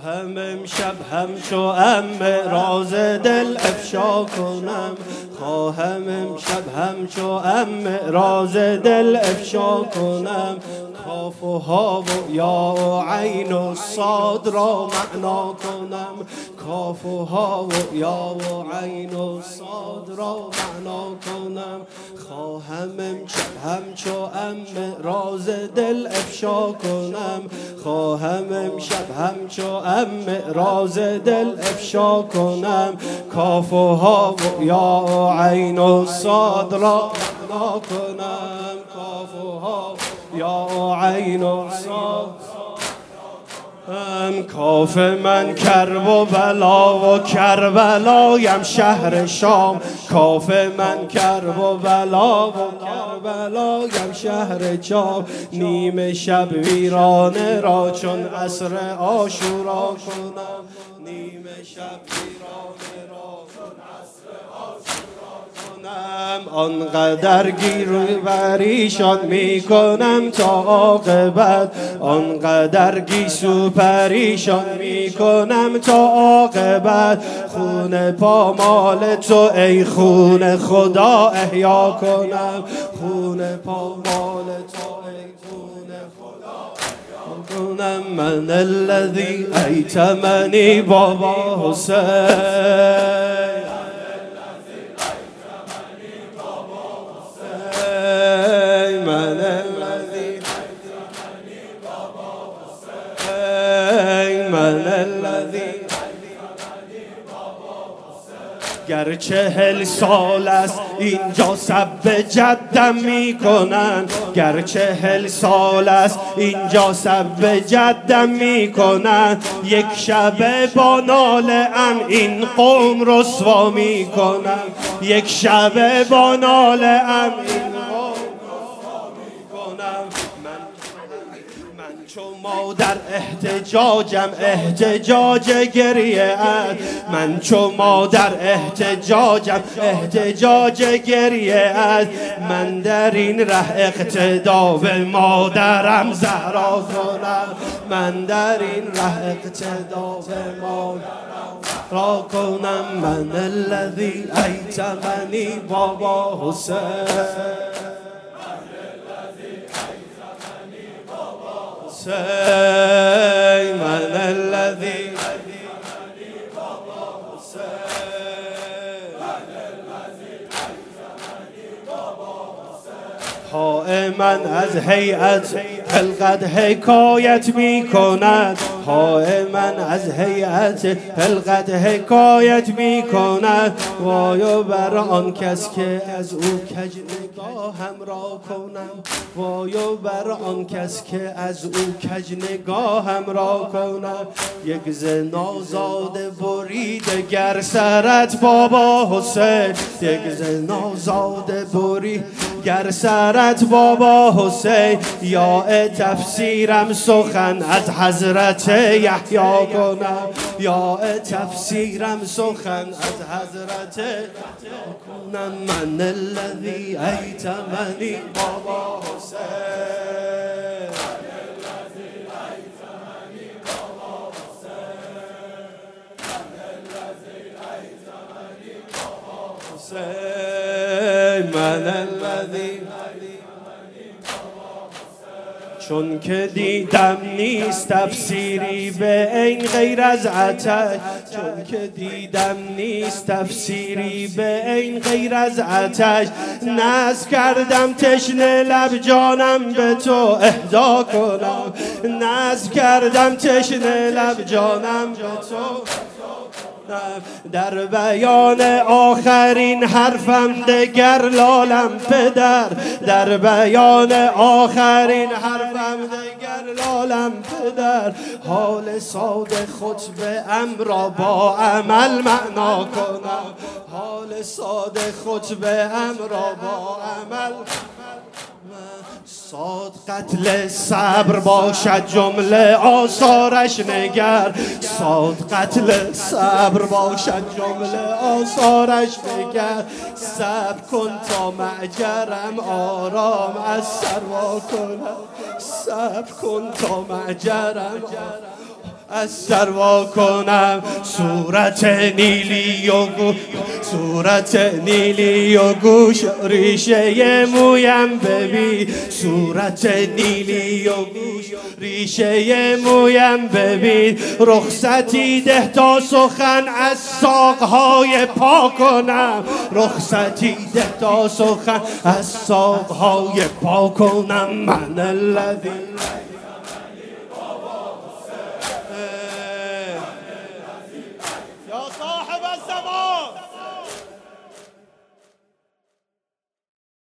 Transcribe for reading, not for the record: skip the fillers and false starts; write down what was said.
خواهم امشب همچو راز دل افشا کنم، خواهم امشب همچو راز دل افشا کنم. کاف و ها و یا و عین و صاد را معنا کنم، کاف و ها و یا و عین و صاد را معنا کنم. خواهم امشب همچو راز دل افشا کنم، خواهم امشب همچو راز دل افشا کنم. کاف و ها و یا و عین و صاد را معنا کنم، کاف و ها یا عین و صاد. کاف من کرب و بلا و کربلایم شهر شام، کاف من کرب و بلا و کربلایم شهر شام. نیم شب ویرانه را چون عصر عاشورا کنم، نیم شب ویرانه را چون عصر عاشورا کنم. آنقدر گیر و پریشان می کنم تا عاقبت، آنقدر گیسو پریشان می کنم تا عاقبت. خون پامال تو ای خون خدا احیا کنم، خون پامال تو ای خون خدا احیا کنم. من الذی ایتمنی بابا حسین، گر 40 سال است اینجا سب جدم می کنن، گر 40 سال است اینجا سب جدم می کنن. یک شب با ناله ام این قوم رسوا می کنن، یک شب با ناله ام این چو مادر احتجاجم احتجاج گریه است، من چو مادر احتجاجم احتجاج گریه است. من در این ره اقتدا به مادرم زهرا کنم، من در این ره اقتدا به مادرم زهرا کنم. من الذی ایتمنی بابا حسین، من الذی من از هیئت خلقت حکایت می کند، من از هیئت خلقت حکایت می کند. وای بر آن کس که از او کج نگاهم را کنم، وای بر آن کس که از او کج نگاهم را کنم. یک زنازاده بریده گر سرت بابا حسین، یک زنازاده برید گر سرت بابا حسین. یا تفسیرم سخن از حضرت یحیی کنم، یا تفسیرم سخن از حضرت یحیی کنم. من الذی ایتمنی بابا حسین، من الذی ایتمنی بابا حسین، من الذی ایتمنی بابا حسین، من الذی. چون که دیدم نیست تفسیری به این غیر از عطش، چون که دیدم نیست تفسیری به این غیر از عطش. نذر کردم تشنه لب جانم به تو اهدا کنم، نذر کردم تشنه لب جانم به تو. در بیان آخرین حرفم دگر لالم پدر، در بیان آخرین حرفم دگر لالم پدر. حال ساده خطبه ام را با عمل معنا کنم، حال ساده خطبه ام را با عمل. صاد قتل صبر باشد جمله آثارش نگر، صاد قتل صبر باشد جمله آثارش نگر. صبر کن تا معجرم آرام از سر وا کنم، صبر کن تا معجرم از سر وا کنم صورت نیلی و گوش، صورت نیلی و گوش، ریشه مویم ببین، صورت نیلی و گوش، ریشه مویم ببین، رخصتی ده تا سخن از ساقهای پا کنم، رخصتی ده تا سخن از ساقهای پا کنم. من الذی